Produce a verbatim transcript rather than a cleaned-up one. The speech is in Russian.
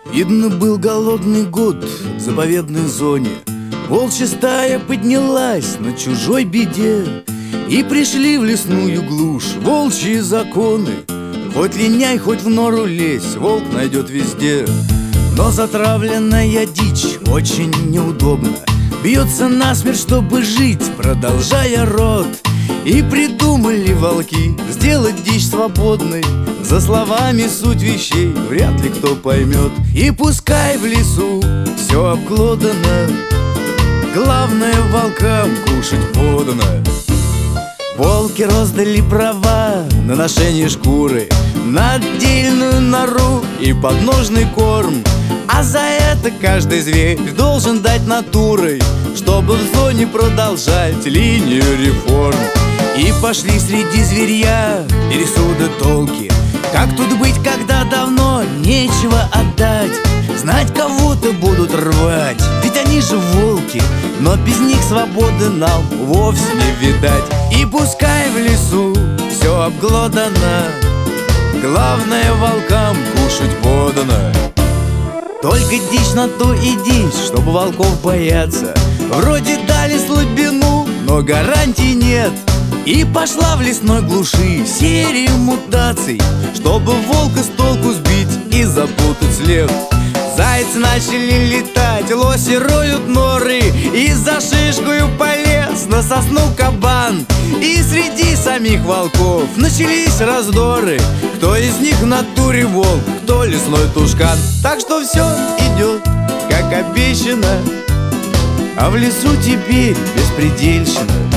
Видно, был голодный год в заповедной зоне. Волчья стая поднялась на чужой беде, и пришли в лесную глушь волчьи законы. Хоть линяй, хоть в нору лезь, волк найдет везде. Но затравленная дичь очень неудобно, бьется насмерть, чтобы жить, продолжая род. И придумали волки сделать дичь свободной. За словами суть вещей вряд ли кто поймет. И пускай в лесу все обглодано, главное волкам кушать подано. Волки роздали права на ношение шкуры, на отдельную нору и подножный корм. А за это каждый зверь должен дать натурой, чтобы в зоне продолжать линию реформ. И пошли среди зверья пересуды толки. Как тут быть, когда давно нечего отдать? Знать кого-то будут рвать, ведь они же волки, но без них свободы нам вовсе не видать. И пускай в лесу все обглодано, главное волкам кушать подано. Только дичь на то и дичь, чтобы волков бояться. Вроде дали слабину, но гарантий нет. И пошла в лесной глуши серия мутаций, чтобы волка с толку сбить и запутать след. Зайцы начали летать, лоси роют норы, и за шишкою полез на сосну кабан. И среди самих волков начались раздоры, кто из них в натуре волк, кто лесной тушкан. Так что все идет, как обещано, а в лесу теперь беспредельщина.